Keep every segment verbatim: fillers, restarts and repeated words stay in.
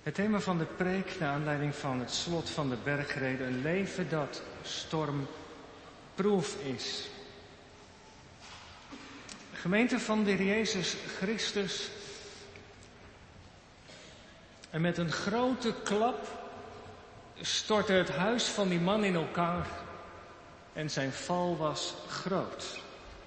Het thema van de preek, naar aanleiding van het slot van de bergrede, een leven dat stormproof is. Gemeente van de Heer Jezus Christus. En met een grote klap stortte het huis van die man in elkaar en zijn val was groot.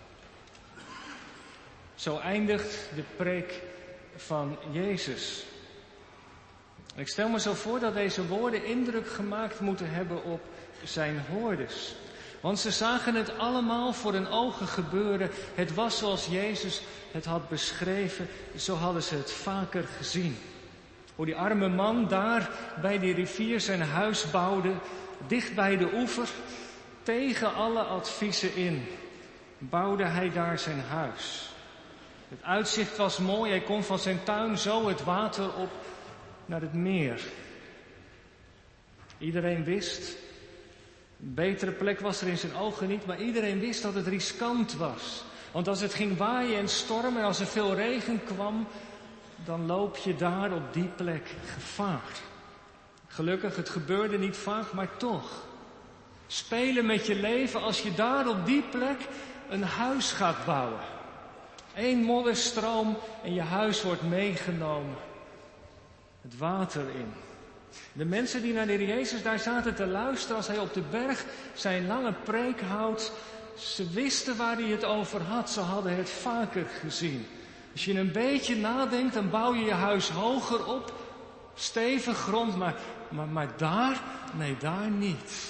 Zo eindigt de preek van Jezus. Ik stel me zo voor dat deze woorden indruk gemaakt moeten hebben op zijn hoorders. Want ze zagen het allemaal voor hun ogen gebeuren. Het was zoals Jezus het had beschreven. Zo hadden ze het vaker gezien. Hoe die arme man daar bij die rivier zijn huis bouwde, dicht bij de oever, tegen alle adviezen in, bouwde hij daar zijn huis. Het uitzicht was mooi, hij kon van zijn tuin zo het water op naar het meer. Iedereen wist, een betere plek was er in zijn ogen niet, maar iedereen wist dat het riskant was. Want als het ging waaien en stormen en als er veel regen kwam, dan loop je daar op die plek gevaar. Gelukkig, het gebeurde niet vaak, maar toch. Spelen met je leven als je daar op die plek een huis gaat bouwen. Eén modderstroom en je huis wordt meegenomen. Het water in. De mensen die naar de Heer Jezus daar zaten te luisteren als hij op de berg zijn lange preek houdt, ze wisten waar hij het over had. Ze hadden het vaker gezien. Als je een beetje nadenkt, dan bouw je je huis hoger op, stevig grond, maar, maar, maar daar, nee, daar niet.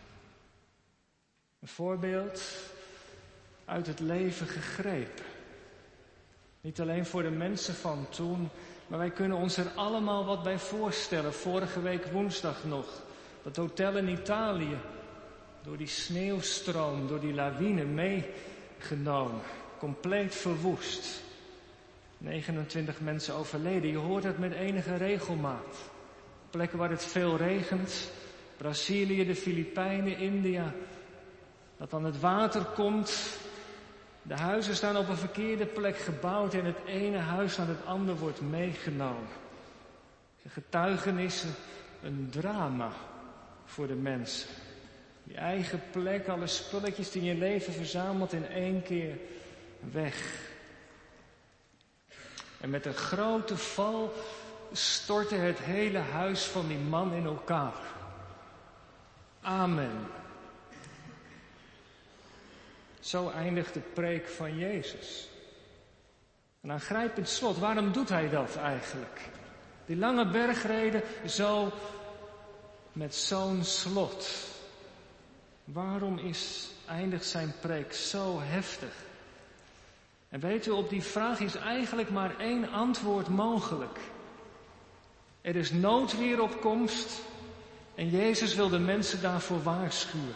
Een voorbeeld uit het leven gegrepen. Niet alleen voor de mensen van toen, maar wij kunnen ons er allemaal wat bij voorstellen. Vorige week woensdag nog, dat hotel in Italië, door die sneeuwstroom, door die lawine meegenomen, compleet verwoest. negenentwintig mensen overleden. Je hoort het met enige regelmaat. Plekken waar het veel regent. Brazilië, de Filipijnen, India. Dat dan het water komt. De huizen staan op een verkeerde plek gebouwd en het ene huis aan het andere wordt meegenomen. De getuigenissen, een drama voor de mensen. Je eigen plek, alle spulletjes die je leven verzamelt in één keer weg. En met een grote val stortte het hele huis van die man in elkaar. Amen. Zo eindigt de preek van Jezus. Een aangrijpend slot. Waarom doet hij dat eigenlijk? Die lange bergrede zo met zo'n slot. Waarom is, eindigt zijn preek zo heftig? En weet u, op die vraag is eigenlijk maar één antwoord mogelijk. Er is noodweer op komst en Jezus wil de mensen daarvoor waarschuwen.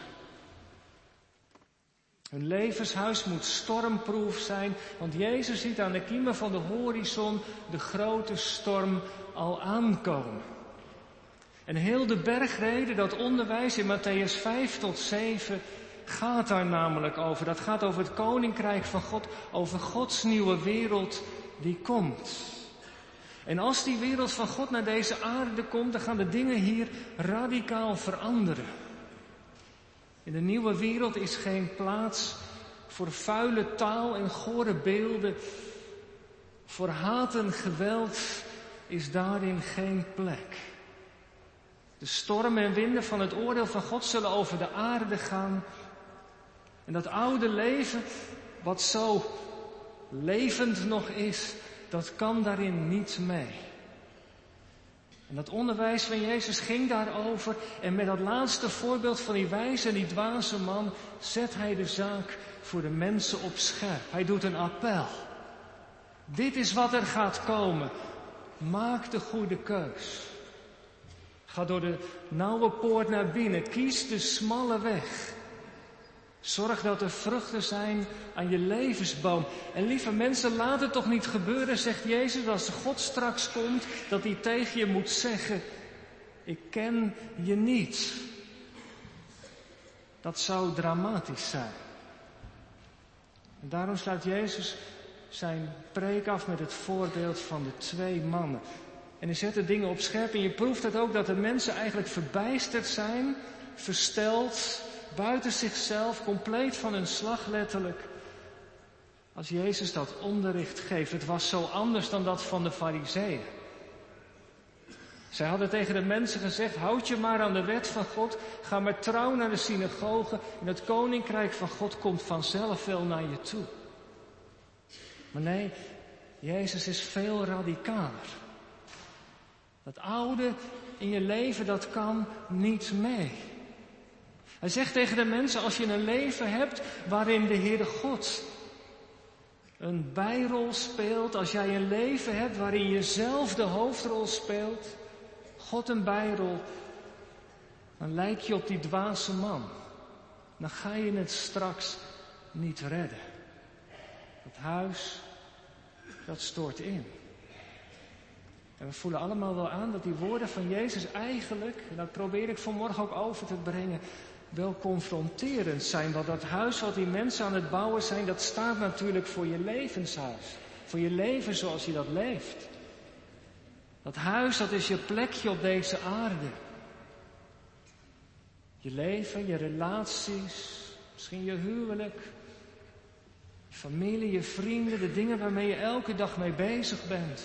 Hun levenshuis moet stormproof zijn, want Jezus ziet aan de kiemen van de horizon de grote storm al aankomen. En heel de bergrede, dat onderwijs in Mattheüs vijf tot zeven, gaat daar namelijk over. Dat gaat over het koninkrijk van God, over Gods nieuwe wereld die komt. En als die wereld van God naar deze aarde komt, dan gaan de dingen hier radicaal veranderen. In de nieuwe wereld is geen plaats voor vuile taal en gore beelden. Voor haat en geweld is daarin geen plek. De stormen en winden van het oordeel van God zullen over de aarde gaan. En dat oude leven, wat zo levend nog is, dat kan daarin niet mee. En dat onderwijs van Jezus ging daarover. En met dat laatste voorbeeld van die wijze en die dwaze man zet hij de zaak voor de mensen op scherp. Hij doet een appel. Dit is wat er gaat komen. Maak de goede keus. Ga door de nauwe poort naar binnen. Kies de smalle weg. Zorg dat er vruchten zijn aan je levensboom. En lieve mensen, laat het toch niet gebeuren, zegt Jezus, als God straks komt, dat hij tegen je moet zeggen, ik ken je niet. Dat zou dramatisch zijn. En daarom sluit Jezus zijn preek af met het voorbeeld van de twee mannen. En hij zet de dingen op scherp. En je proeft het ook dat de mensen eigenlijk verbijsterd zijn, versteld, buiten zichzelf, compleet van hun slag letterlijk. Als Jezus dat onderricht geeft. Het was zo anders dan dat van de Farizeeën. Zij hadden tegen de mensen gezegd, houd je maar aan de wet van God, ga maar trouw naar de synagoge en het koninkrijk van God komt vanzelf wel naar je toe. Maar nee, Jezus is veel radicaler. Dat oude in je leven, dat kan niet mee. Hij zegt tegen de mensen, als je een leven hebt waarin de Heere God een bijrol speelt, als jij een leven hebt waarin je zelf de hoofdrol speelt, God een bijrol, dan lijk je op die dwaze man. Dan ga je het straks niet redden. Het huis, dat stort in. En we voelen allemaal wel aan dat die woorden van Jezus eigenlijk, en dat probeer ik vanmorgen ook over te brengen, wel confronterend zijn. Want dat huis wat die mensen aan het bouwen zijn, dat staat natuurlijk voor je levenshuis. Voor je leven zoals je dat leeft. Dat huis, dat is je plekje op deze aarde. Je leven, je relaties, misschien je huwelijk, je familie, je vrienden, de dingen waarmee je elke dag mee bezig bent.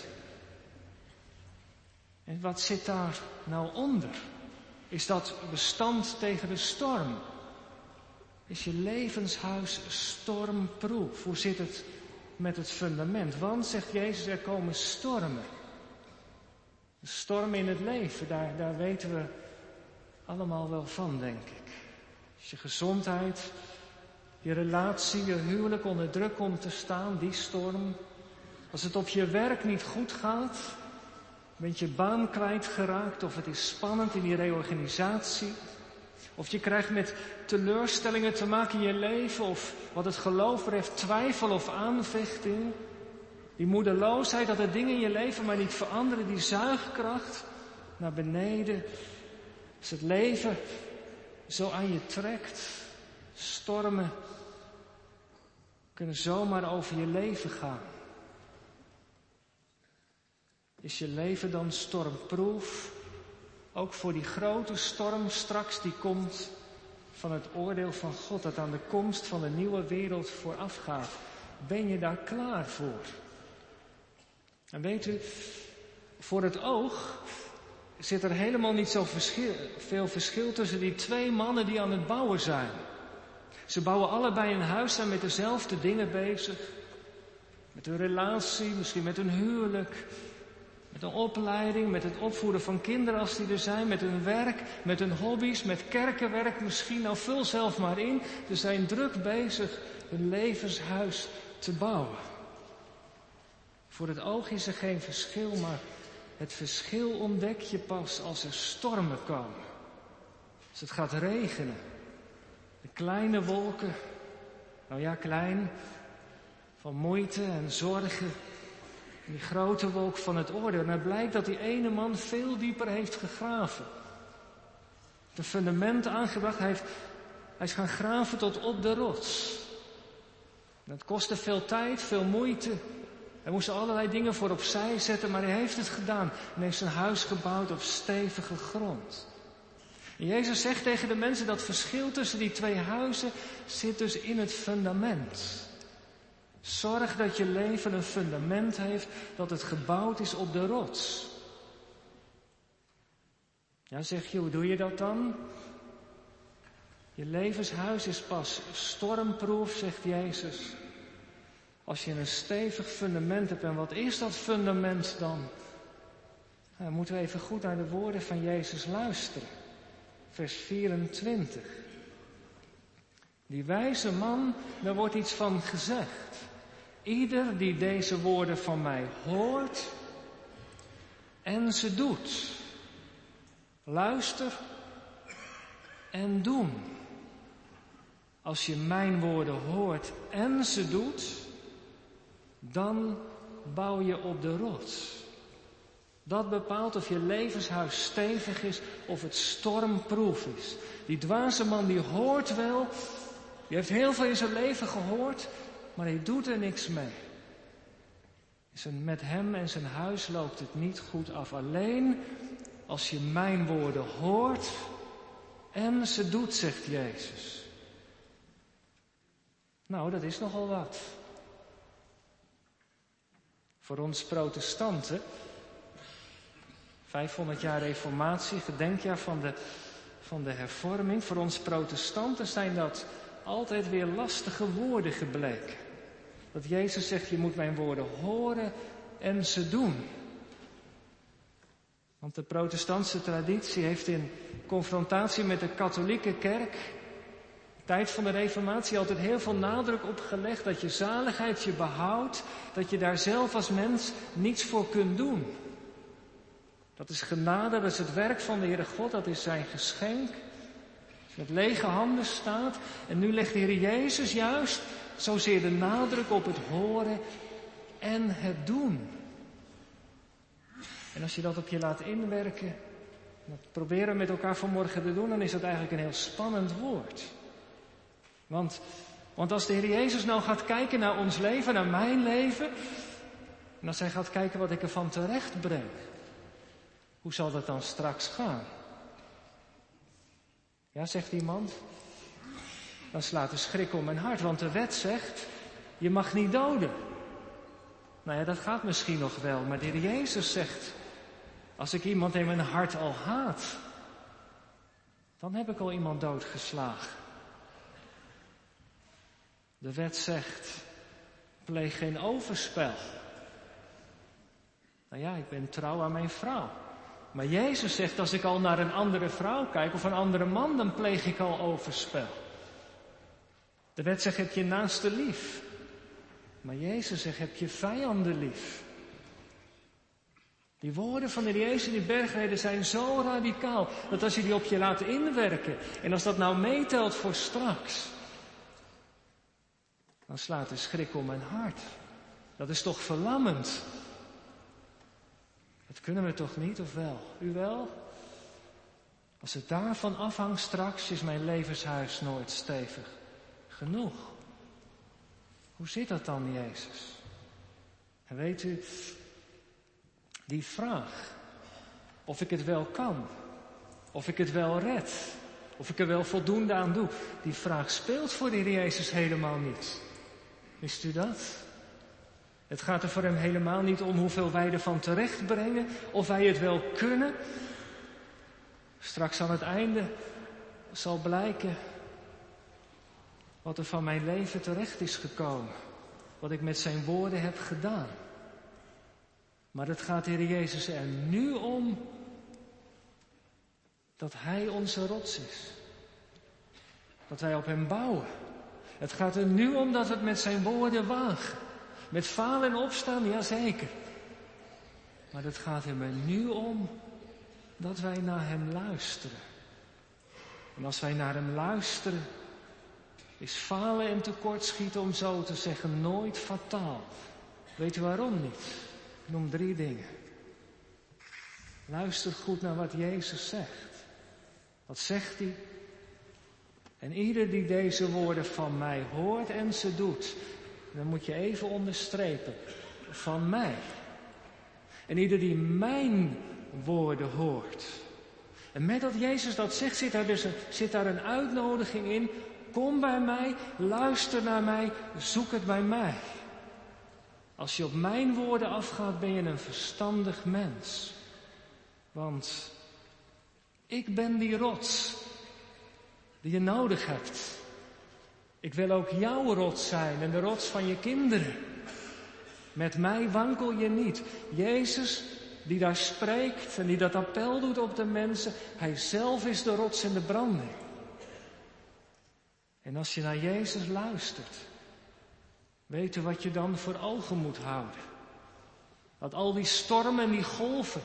En wat zit daar nou onder? Is dat bestand tegen de storm? Is je levenshuis stormproof? Hoe zit het met het fundament? Want, zegt Jezus, er komen stormen. Een storm in het leven, daar, daar weten we allemaal wel van, denk ik. Als je gezondheid, je relatie, je huwelijk onder druk komt te staan, die storm. Als het op je werk niet goed gaat, bent je baan kwijtgeraakt of het is spannend in die reorganisatie. Of je krijgt met teleurstellingen te maken in je leven of wat het geloof betreft twijfel of aanvechting. Die moedeloosheid, dat er dingen in je leven maar niet veranderen, die zuigkracht naar beneden. Als het leven zo aan je trekt, stormen kunnen zomaar over je leven gaan. Is je leven dan stormproof? Ook voor die grote storm straks die komt van het oordeel van God, dat aan de komst van de nieuwe wereld voorafgaat. Ben je daar klaar voor? En weet u, voor het oog zit er helemaal niet zo verschil, veel verschil tussen die twee mannen die aan het bouwen zijn. Ze bouwen allebei een huis, zijn met dezelfde dingen bezig. Met hun relatie, misschien met hun huwelijk. Met een opleiding, met het opvoeden van kinderen als die er zijn. Met hun werk, met hun hobby's, met kerkenwerk misschien. Nou, vul zelf maar in. Ze zijn druk bezig hun levenshuis te bouwen. Voor het oog is er geen verschil, maar het verschil ontdek je pas als er stormen komen. Als het gaat regenen. De kleine wolken, nou ja, klein, van moeite en zorgen. En die grote wolk van het oordeel. En het blijkt dat die ene man veel dieper heeft gegraven. Het fundament aangebracht. Hij, heeft, hij is gaan graven tot op de rots. En dat kostte veel tijd, veel moeite. Hij moest allerlei dingen voor opzij zetten, maar hij heeft het gedaan. En heeft zijn huis gebouwd op stevige grond. En Jezus zegt tegen de mensen dat verschil tussen die twee huizen zit dus in het fundament. Zorg dat je leven een fundament heeft, dat het gebouwd is op de rots. Ja, zeg je, hoe doe je dat dan? Je levenshuis is pas stormproof, zegt Jezus. Als je een stevig fundament hebt. En wat is dat fundament dan? Nou, dan moeten we even goed naar de woorden van Jezus luisteren. Vers vierentwintig. Die wijze man, daar wordt iets van gezegd. Ieder die deze woorden van mij hoort en ze doet. Luister en doen. Als je mijn woorden hoort en ze doet, dan bouw je op de rots. Dat bepaalt of je levenshuis stevig is of het stormproof is. Die dwaze man die hoort wel, die heeft heel veel in zijn leven gehoord, maar hij doet er niks mee. Met hem en zijn huis loopt het niet goed af. Alleen als je mijn woorden hoort en ze doet, zegt Jezus. Nou, dat is nogal wat. Voor ons protestanten, vijfhonderd jaar reformatie, gedenkjaar van de, van de hervorming. Voor ons protestanten zijn dat altijd weer lastige woorden gebleken. Dat Jezus zegt, je moet mijn woorden horen en ze doen. Want de protestantse traditie heeft in confrontatie met de katholieke kerk, de tijd van de reformatie, altijd heel veel nadruk op gelegd dat je zaligheid je behoudt, dat je daar zelf als mens niets voor kunt doen. Dat is genade, dat is het werk van de Heere God, dat is zijn geschenk. Als je met lege handen staat en nu legt de Heer Jezus juist zozeer de nadruk op het horen en het doen. En als je dat op je laat inwerken, dat proberen we met elkaar vanmorgen te doen, dan is dat eigenlijk een heel spannend woord. Want, want als de Heer Jezus nou gaat kijken naar ons leven, naar mijn leven, en als hij gaat kijken wat ik ervan terecht breng, hoe zal dat dan straks gaan? Ja, zegt iemand, dan slaat de schrik om mijn hart, want de wet zegt, je mag niet doden. Nou ja, dat gaat misschien nog wel, maar de Heer Jezus zegt, als ik iemand in mijn hart al haat, dan heb ik al iemand doodgeslagen. De wet zegt, pleeg geen overspel. Nou ja, ik ben trouw aan mijn vrouw. Maar Jezus zegt, als ik al naar een andere vrouw kijk of een andere man, dan pleeg ik al overspel. De wet zegt, heb je naaste lief. Maar Jezus zegt, heb je vijanden lief. Die woorden van de Jezus in die bergreden zijn zo radicaal, dat als je die op je laat inwerken, en als dat nou meetelt voor straks, dan slaat de schrik om mijn hart. Dat is toch verlammend? Dat kunnen we toch niet, of wel? U wel? Als het daarvan afhangt straks, is mijn levenshuis nooit stevig genoeg. Hoe zit dat dan, Jezus? En weet u, die vraag, of ik het wel kan, of ik het wel red, of ik er wel voldoende aan doe, die vraag speelt voor de Heer Jezus helemaal niet. Wist u dat? Het gaat er voor hem helemaal niet om hoeveel wij ervan terecht brengen, of wij het wel kunnen. Straks aan het einde zal blijken wat er van mijn leven terecht is gekomen. Wat ik met zijn woorden heb gedaan. Maar het gaat de Heer Jezus er nu om dat hij onze rots is. Dat wij op hem bouwen. Het gaat er nu om dat we het met zijn woorden wagen. Met falen en opstaan, jazeker. Maar het gaat er nu om dat wij naar hem luisteren. En als wij naar hem luisteren, is falen en tekortschieten, om zo te zeggen, nooit fataal. Weet u waarom niet? Ik noem drie dingen. Luister goed naar wat Jezus zegt. Wat zegt hij? En ieder die deze woorden van mij hoort en ze doet, dan moet je even onderstrepen, van mij. En ieder die mijn woorden hoort. En met dat Jezus dat zegt, zit daar dus een, zit daar een uitnodiging in. Kom bij mij, luister naar mij, zoek het bij mij. Als je op mijn woorden afgaat, ben je een verstandig mens. Want ik ben die rots die je nodig hebt. Ik wil ook jouw rots zijn en de rots van je kinderen. Met mij wankel je niet. Jezus, die daar spreekt en die dat appel doet op de mensen, hij zelf is de rots en de branding. En als je naar Jezus luistert, weet je wat je dan voor ogen moet houden? Dat al die stormen en die golven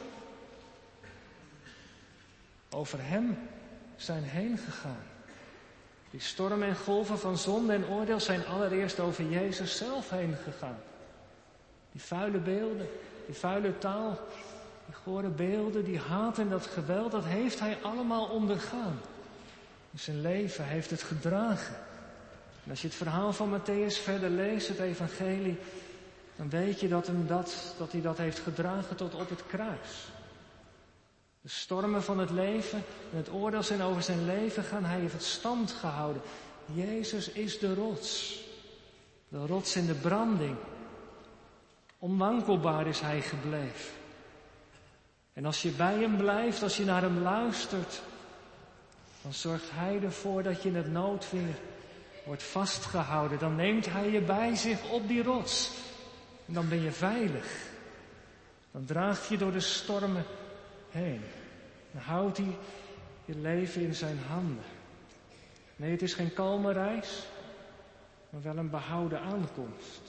over hem zijn heen gegaan. Die stormen en golven van zonde en oordeel zijn allereerst over Jezus zelf heen gegaan. Die vuile beelden, die vuile taal, die gore beelden, die haat en dat geweld, dat heeft hij allemaal ondergaan. In zijn leven heeft het gedragen. En als je het verhaal van Mattheüs verder leest, het evangelie, dan weet je dat, hem dat, dat hij dat heeft gedragen tot op het kruis. De stormen van het leven en het oordeel zijn over zijn leven gaan, hij heeft het stand gehouden. Jezus is de rots. De rots in de branding. Onwankelbaar is hij gebleven. En als je bij hem blijft, als je naar hem luistert, dan zorgt hij ervoor dat je in het noodweer wordt vastgehouden. Dan neemt hij je bij zich op die rots. En dan ben je veilig. Dan draagt je door de stormen heen. Dan houdt hij je leven in zijn handen. Nee, het is geen kalme reis, maar wel een behouden aankomst.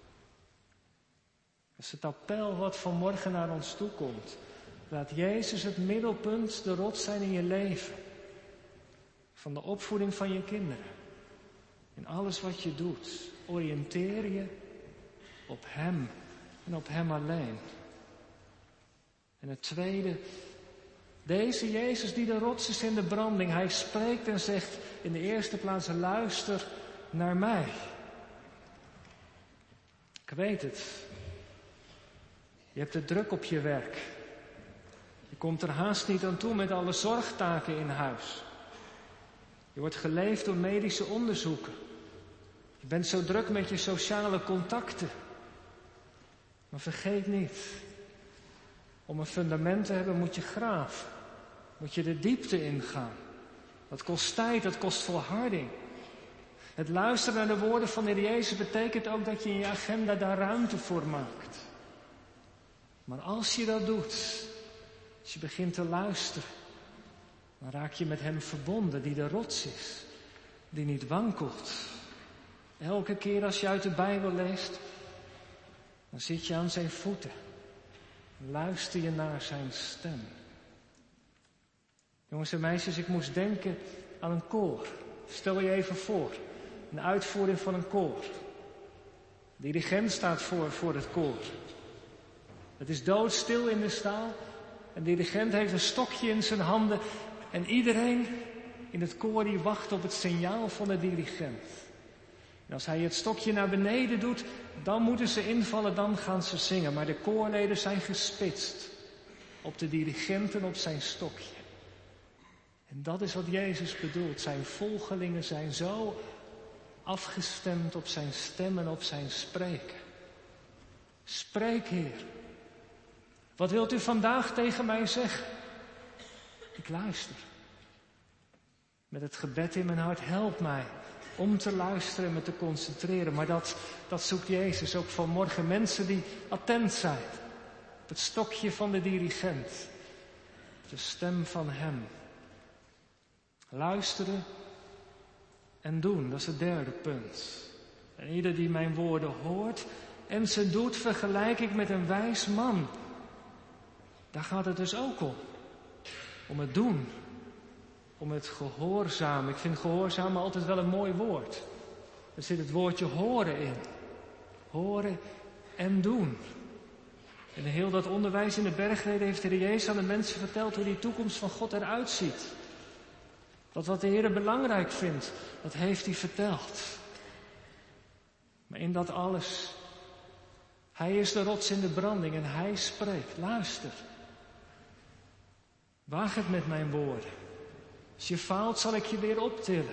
Dat is het appel wat vanmorgen naar ons toe komt. Laat Jezus het middelpunt, de rots zijn in je leven. Van de opvoeding van je kinderen. In alles wat je doet, oriënteer je op Hem en op Hem alleen. En het tweede, deze Jezus die de rots is in de branding, hij spreekt en zegt in de eerste plaats, luister naar mij. Ik weet het. Je hebt het druk op je werk. Je komt er haast niet aan toe met alle zorgtaken in huis. Je wordt geleefd door medische onderzoeken. Je bent zo druk met je sociale contacten. Maar vergeet niet, om een fundament te hebben moet je graven. Moet je de diepte ingaan. Dat kost tijd, dat kost volharding. Het luisteren naar de woorden van de Heer Jezus betekent ook dat je in je agenda daar ruimte voor maakt. Maar als je dat doet, als je begint te luisteren, dan raak je met Hem verbonden, die de rots is, die niet wankelt. Elke keer als je uit de Bijbel leest, dan zit je aan zijn voeten. Luister je naar zijn stem. Jongens en meisjes, ik moest denken aan een koor. Stel je even voor, een uitvoering van een koor. De dirigent staat voor, voor het koor. Het is doodstil in de zaal. En de dirigent heeft een stokje in zijn handen. En iedereen in het koor die wacht op het signaal van de dirigent. En als hij het stokje naar beneden doet, dan moeten ze invallen, dan gaan ze zingen. Maar de koorleden zijn gespitst op de dirigent en op zijn stokje. En dat is wat Jezus bedoelt. Zijn volgelingen zijn zo afgestemd op zijn stem en op zijn spreken. Spreek, Heer. Wat wilt u vandaag tegen mij zeggen? Ik luister. Met het gebed in mijn hart, help mij om te luisteren en me te concentreren. Maar dat, dat zoekt Jezus ook vanmorgen. Mensen die attent zijn. Op het stokje van de dirigent. De stem van Hem. Luisteren en doen, dat is het derde punt. En ieder die mijn woorden hoort en ze doet, vergelijk ik met een wijs man. Daar gaat het dus ook om. Om het doen. Om het gehoorzamen. Ik vind gehoorzamen altijd wel een mooi woord. Er zit het woordje horen in. Horen en doen. En in heel dat onderwijs in de bergreden heeft de Heer Jezus aan de mensen verteld hoe die toekomst van God eruit ziet. Dat wat de Heer belangrijk vindt, dat heeft hij verteld. Maar in dat alles, Hij is de rots in de branding en Hij spreekt. Luister. Waag het met mijn woorden. Als je faalt, zal ik je weer optillen.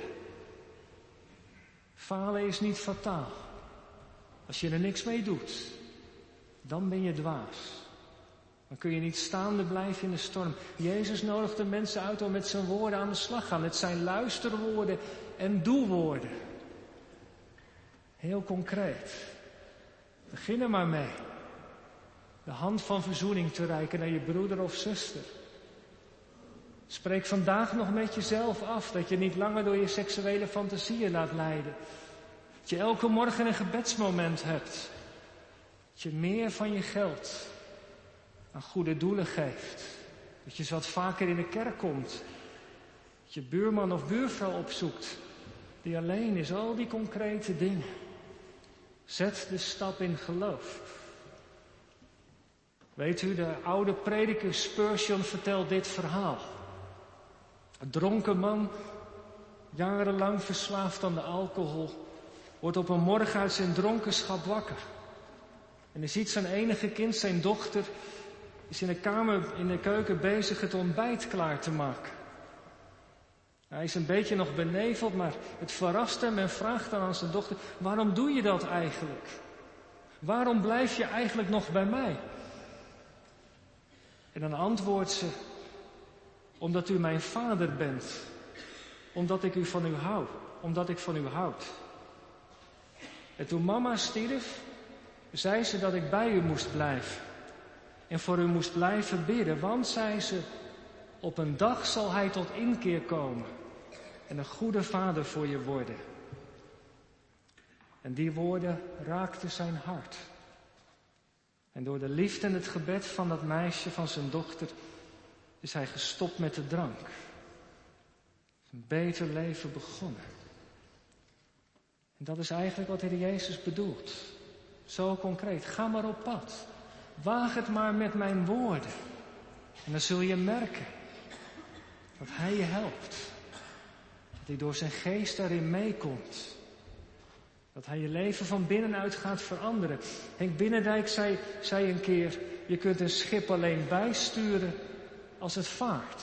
Falen is niet fataal. Als je er niks mee doet, dan ben je dwaas. Dan kun je niet staande blijven in de storm. Jezus nodigt de mensen uit om met zijn woorden aan de slag te gaan. Het zijn luisterwoorden en doelwoorden. Heel concreet. Begin er maar mee. De hand van verzoening te reiken naar je broeder of zuster. Spreek vandaag nog met jezelf af dat je niet langer door je seksuele fantasieën laat leiden. Dat je elke morgen een gebedsmoment hebt. Dat je meer van je geld aan goede doelen geeft. Dat je eens wat vaker in de kerk komt. Dat je buurman of buurvrouw opzoekt die alleen is. Al die concrete dingen. Zet de stap in geloof. Weet u, de oude prediker Spurgeon vertelt dit verhaal. Een dronken man, jarenlang verslaafd aan de alcohol, wordt op een morgen uit zijn dronkenschap wakker. En hij ziet zijn enige kind, zijn dochter, is in de kamer, in de keuken bezig het ontbijt klaar te maken. Hij is een beetje nog beneveld, maar het verrast hem en vraagt dan aan zijn dochter: waarom doe je dat eigenlijk? Waarom blijf je eigenlijk nog bij mij? En dan antwoordt ze: omdat u mijn vader bent. Omdat ik u van u hou. Omdat ik van u houd. En toen mama stierf, zei ze dat ik bij u moest blijven. En voor u moest blijven bidden. Want, zei ze, op een dag zal hij tot inkeer komen. En een goede vader voor je worden. En die woorden raakten zijn hart. En door de liefde en het gebed van dat meisje, van zijn dochter, is hij gestopt met de drank. Een beter leven begonnen. En dat is eigenlijk wat de Heer Jezus bedoelt. Zo concreet. Ga maar op pad. Waag het maar met mijn woorden. En dan zul je merken dat hij je helpt. Dat hij door zijn geest daarin meekomt. Dat hij je leven van binnenuit gaat veranderen. Henk Binnendijk zei, zei een keer: je kunt een schip alleen bijsturen als het vaart.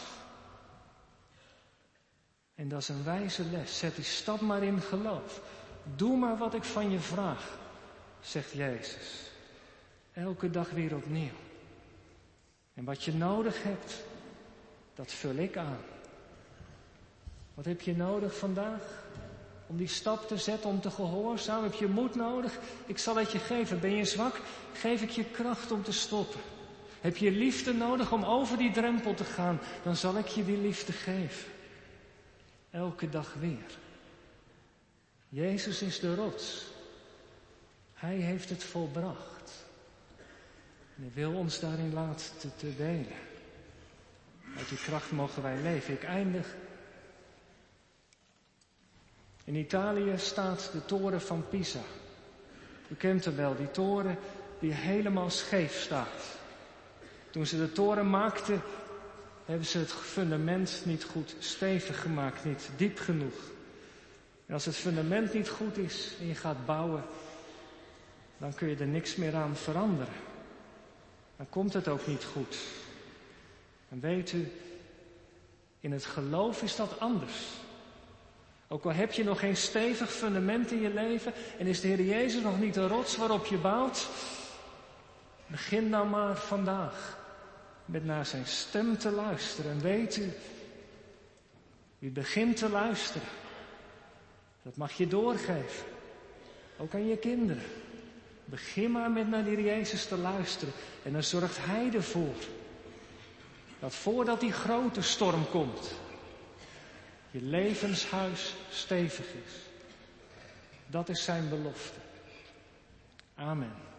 En dat is een wijze les. Zet die stap maar in geloof. Doe maar wat ik van je vraag, zegt Jezus. Elke dag weer opnieuw. En wat je nodig hebt, dat vul ik aan. Wat heb je nodig vandaag? Om die stap te zetten, om te gehoorzamen? Heb je moed nodig? Ik zal het je geven. Ben je zwak? Geef ik je kracht om te stoppen. Heb je liefde nodig om over die drempel te gaan? Dan zal ik je die liefde geven. Elke dag weer. Jezus is de rots. Hij heeft het volbracht. En hij wil ons daarin laten te delen. Uit die kracht mogen wij leven. Ik eindig. In Italië staat de toren van Pisa. U kent hem wel, die toren die helemaal scheef staat. Toen ze de toren maakten, hebben ze het fundament niet goed stevig gemaakt, niet diep genoeg. En als het fundament niet goed is en je gaat bouwen, dan kun je er niks meer aan veranderen. Dan komt het ook niet goed. En weet u, in het geloof is dat anders. Ook al heb je nog geen stevig fundament in je leven en is de Heer Jezus nog niet de rots waarop je bouwt, begin nou maar vandaag met naar zijn stem te luisteren. En weet u, wie begint te luisteren, dat mag je doorgeven. Ook aan je kinderen. Begin maar met naar de Heer Jezus te luisteren. En dan zorgt hij ervoor dat voordat die grote storm komt, je levenshuis stevig is. Dat is zijn belofte. Amen.